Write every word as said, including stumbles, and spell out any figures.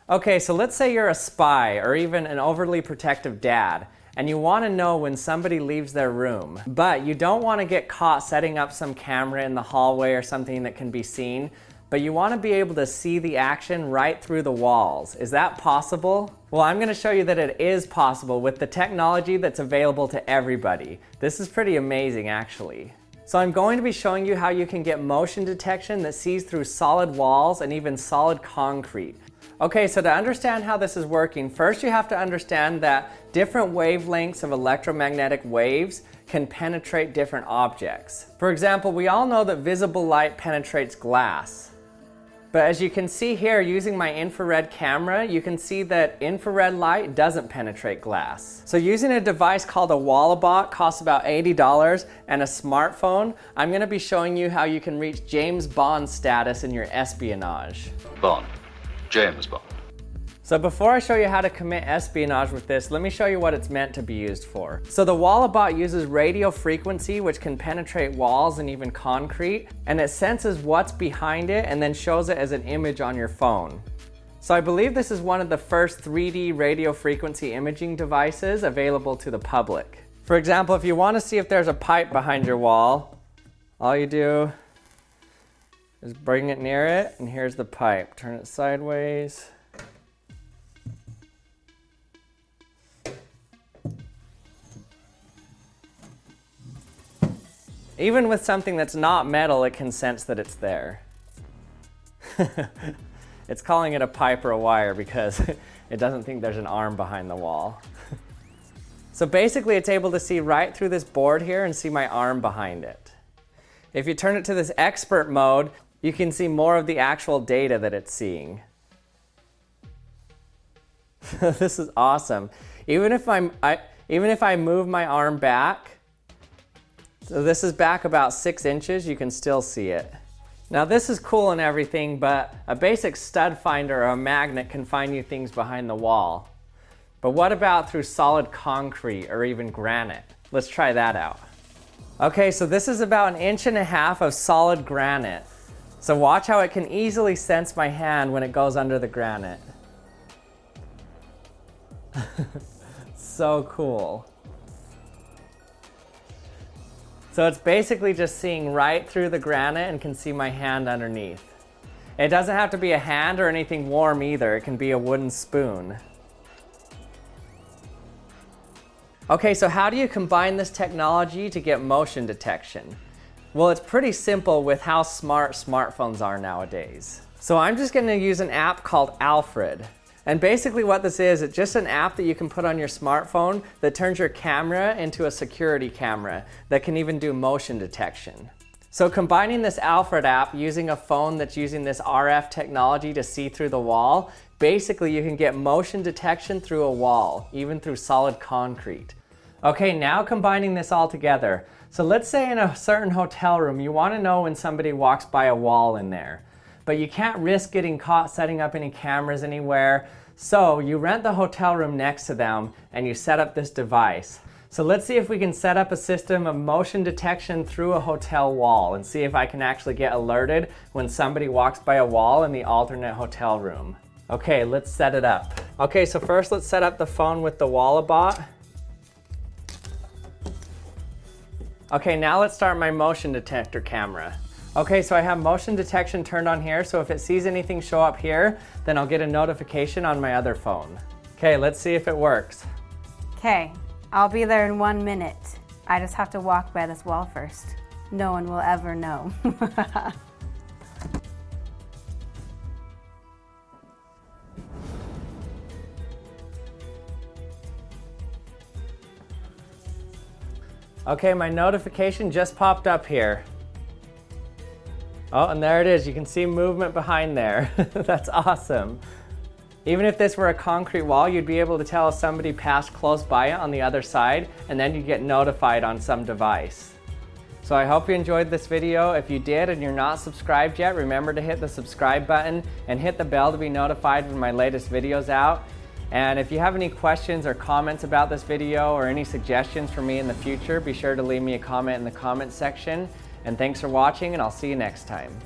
Okay, so let's say you're a spy or even an overly protective dad, and you want to know when somebody leaves their room, but you don't want to get caught setting up some camera in the hallway or something that can be seen, but you want to be able to see the action right through the walls. Is that possible? Well, I'm going to show you that it is possible with the technology that's available to everybody. This is pretty amazing, actually. So I'm going to be showing you how you can get motion detection that sees through solid walls and even solid concrete. Okay, so to understand how this is working, first you have to understand that different wavelengths of electromagnetic waves can penetrate different objects. For example, we all know that visible light penetrates glass. But as you can see here, using my infrared camera, you can see that infrared light doesn't penetrate glass. So using a device called a Wallabot, costs about eighty dollars, and a smartphone, I'm going to be showing you how you can reach James Bond status in your espionage. Bond. James Bond. So before I show you how to commit espionage with this, let me show you what it's meant to be used for. So the Wallabot uses radio frequency, which can penetrate walls and even concrete, and it senses what's behind it and then shows it as an image on your phone. So I believe this is one of the first three D radio frequency imaging devices available to the public. For example, if you want to see if there's a pipe behind your wall, all you do is bring it near it, and here's the pipe. Turn it sideways. Even with something that's not metal, it can sense that it's there. It's calling it a pipe or a wire because it doesn't think there's an arm behind the wall. So basically it's able to see right through this board here and see my arm behind it. If you turn it to this expert mode, you can see more of the actual data that it's seeing. This is awesome. Even if I'm, I, even if I move my arm back, so this is back about six inches, you can still see it. Now this is cool and everything, but a basic stud finder or a magnet can find you things behind the wall. But what about through solid concrete or even granite? Let's try that out. Okay, so this is about an inch and a half of solid granite. So watch how it can easily sense my hand when it goes under the granite. So cool. So it's basically just seeing right through the granite and can see my hand underneath. It doesn't have to be a hand or anything warm either. It can be a wooden spoon. Okay, so how do you combine this technology to get motion detection? Well, it's pretty simple with how smart smartphones are nowadays. So I'm just going to use an app called Alfred. And basically what this is, it's just an app that you can put on your smartphone that turns your camera into a security camera that can even do motion detection. So combining this Alfred app using a phone that's using this R F technology to see through the wall, basically you can get motion detection through a wall, even through solid concrete. Okay, now combining this all together. So let's say in a certain hotel room, you want to know when somebody walks by a wall in there. But you can't risk getting caught setting up any cameras anywhere. So you rent the hotel room next to them and you set up this device. So let's see if we can set up a system of motion detection through a hotel wall and see if I can actually get alerted when somebody walks by a wall in the alternate hotel room. Okay, let's set it up. Okay, so first let's set up the phone with the Wallabot. Okay, now let's start my motion detector camera. Okay, so I have motion detection turned on here, so if it sees anything show up here, then I'll get a notification on my other phone. Okay, let's see if it works. Okay, I'll be there in one minute. I just have to walk by this wall first. No one will ever know. Okay, my notification just popped up here. Oh, and there it is. You can see movement behind there. That's awesome. Even if this were a concrete wall, you'd be able to tell if somebody passed close by it on the other side, and then you'd get notified on some device. So I hope you enjoyed this video. If you did and you're not subscribed yet, remember to hit the subscribe button and hit the bell to be notified when my latest video's out. And if you have any questions or comments about this video or any suggestions for me in the future, be sure to leave me a comment in the comments section. And thanks for watching, and I'll see you next time.